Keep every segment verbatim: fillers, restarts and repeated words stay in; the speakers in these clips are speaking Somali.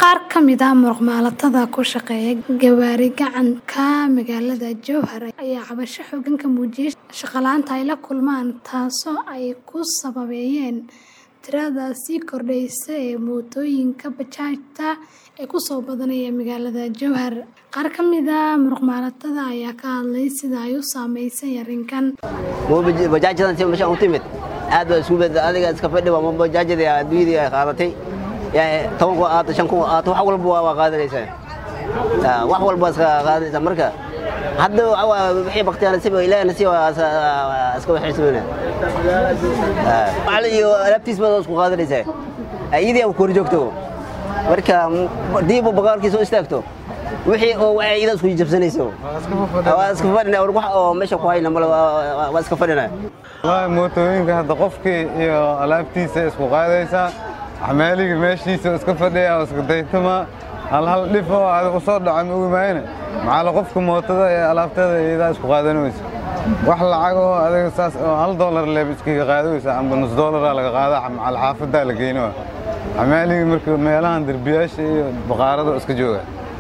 Qaar ka mid ah muruqmaalatada ku shaqeeya gawaari gacanka magaalada Jowhar ayaa cabasho xooggan ka muujiyay shaqo la'aanta ay la kulmaan taasoo ay ku sababeeyeen tirada sii kordhaysa ee mootooyinka bajaajta ee ku soo badanaya magaalada Jowhar. Qaar ka mid ah muruqmaalatada ayaa ka hadlay sida ay u saameysay arrinkan. Bajaajtan si meesha u timid aad baa isku bedel adiga iska fadhi waa bajaajada adduunyada ay qaadatay يعني توقع آت شنكو آت وحول بوا وقادر يسوي وحول بس قادر مركا حد أو بحي بقتي أنا سيبه إلى نسيه أسكو حسبنا على يو لبتيس ما أسكو قادر يسوي أيدي أو كورجوكتو مركا ديبو بقار كيسو استاكتو وحي أو إذا أسكو يجيب سنيسو أو أسكو فرنا أو روح أو مش قوي نملا وأسكو فرنا والله موتوين كهذا قفكي يو لبتيس أسكو قادر يسوي عمالي ماشي اسكو فدي او اسكو ديتما هل هل دفو هذا وصل دعم ugu maayna macal qofka mootada ee alaabtada iyada isku qaadanayso wax lacago adiga saas hal dollar leeb iskiga qaadayso amba nus dollar laga qaada macal xaafada la geeyno عمالي markii meelahan darbiyaasha iyo baqaarada iska jooga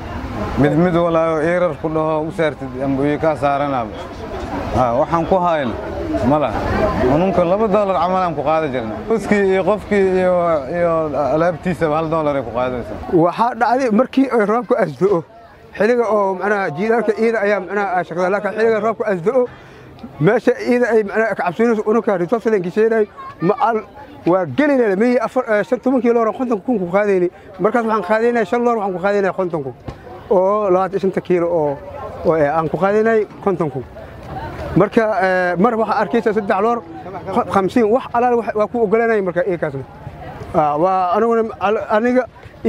mid mid walaa eerar ku dhaho u saartid amba iyo ka saaranaa ha waxaan ku hayn mala ونمكن لaba dollar عملان ku qaada jirna qoski iyo qofki iyo iyo alaabtiisa hal dollar ay ku qaadayso waxa dhacday markii ay roobku asdoo xiliga oo macnaha jiilaalka iyada ayaa macnaha shaqada laakiin xiliga roobku asdoo meesha iyada ay macnaha ka cabsanayso unka ritoosleen gisheeray maal waa gelinayna mii afar toban kiilo oo konton kun ku qaadayni markaas waxaan qaadaynaa shan dollar waxaan ku qaadaynaa konton kun oo labaatan iyo shan kiilo oo oo aan ku qaadaynaa konton kun marka mar waxa arkaysa saddex loor خمسين wax alaal waa ku ogolanay marka ee kaasna waa aniga aniga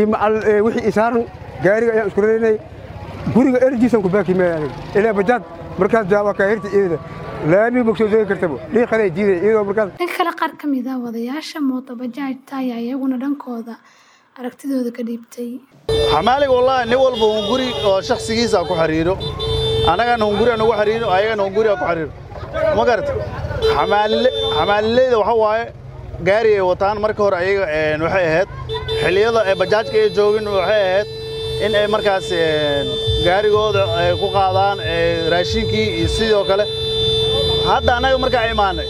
wixii isaaran gaariga ayaan isku reeynay guriga erjiisan ku baaki meeyay ilaa bajaad markaas jawaab ka hirti iyada laami bogsoo soo kartabo dhiiqaday diiday iyadoo markaas in kala qaar ka mid ah wadayaasha mooto bajaajta ayaa iyaguna dhankooda aragtidooda ka dhiibtay xamaaliga wallahi nin walba uu guri oo shakhsigiisa ku xariiro anagana uu guri anagu xariiro ayagana uu guri ku xariiro ma garata xamaalile xamaalileyda waxa waaye gaari ay wataan marka hore ayaga een waxay ahayd xiliyada ay bajaajka ay joogin waxay ahayd in ay markaas gaarigooda ay ku qaadaan raashinkii iyo sidoo kale hadda anaga marka ay imaanay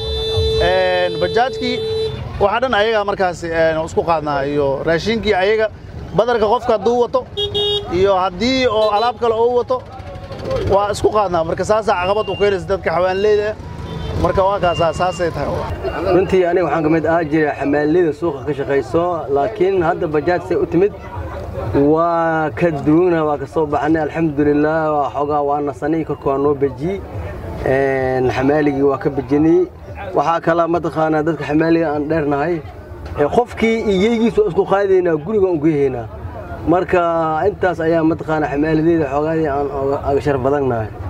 een bajaajkii waxa dhan ayaga markaas isku qaadnaa iyo raashinkii ayaga badarka qofka duu wato iyo hadii oo alaab kale oo wato waa isku qaadnaa marka saas caqabad u keenaysa dadka xawaaleyda marka waa kaas asaasay tahay runtii aniga waxaan kamid ah jiray xamaalada suuqa ka shaqeyso laakiin hadda bajaaj say u timid waa ka duuna waa ka soo baxnay alxamdulillah waa xogaa waa nasanay korkoo noo baji een xamaaligi waa ka bajinay waxa kala madaqaana dadka xamaaliga aan dheernahay ee qofkii iyagiisu isku qaadayna guriga u geeyna marka intaas ayaa madaqaana xamaalada xogaadii aan aga shar badanahay